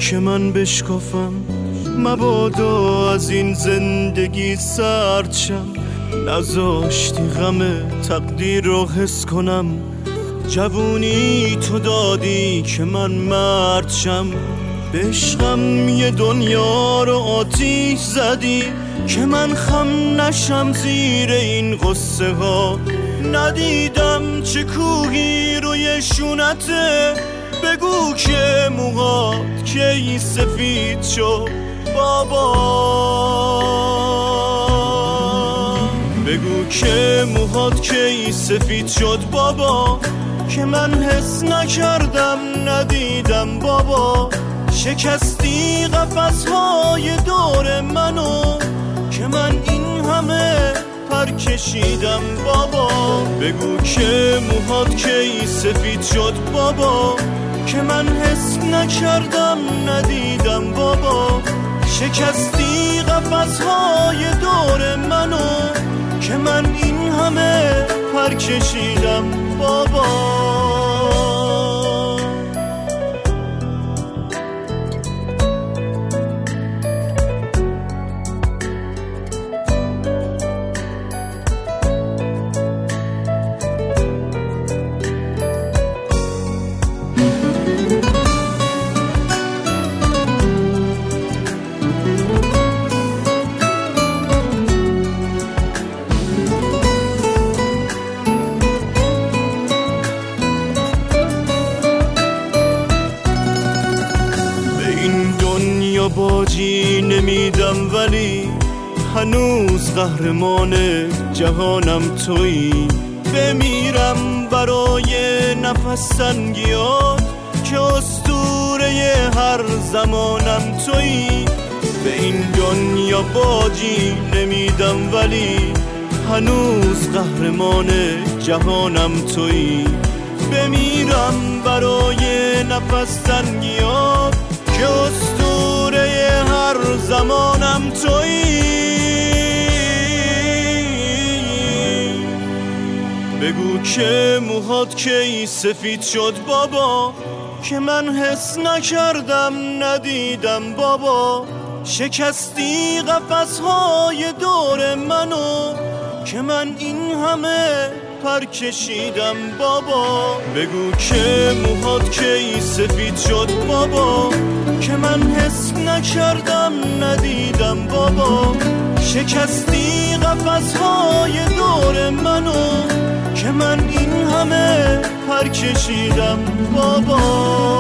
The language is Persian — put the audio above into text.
که من بشکافم، مبادا از این زندگی سرد شم. نذاشتی غم تقدیر رو حس کنم، جوونی تو دادی که من مرد شم. به عشقم یه دنیا رو آتیش زدی که من خم نشم زیر این غصه ها. ندیدم چه کوهی روی شونته، بگو که موهات کی سفید شد بابا. بگو که موهات کی سفید شد بابا، که من حس نکردم ندیدم بابا. شکستی قفس‌های دور منو که من این همه پر کشیدم بابا. بگو که موهات کی سفید شد بابا، که من حس نکردم ندیدم بابا. شکستی قفس‌های دور منو که من این همه پر کشیدم بابا. باجی نمیدم ولی هنوز قهرمان جهانم تویی. بمیرم برای نفس تنگیات که اسطوره هر زمانم تویی. به این دنیا باجی نمیدم ولی هنوز قهرمان جهانم تویی. بمیرم برای نفس تنگیات که اسطوره هر زمانم تویی. بگو که موهات کی سفید شد بابا، که من حس نکردم ندیدم بابا. شکستی قفس‌های دور منو که من این همه پر کشیدم بابا. بگو که موهات کی سفید شد بابا، که من حس نکردم ندیدم بابا. شکستی قفس‌های دور منو که من این همه پر کشیدم بابا.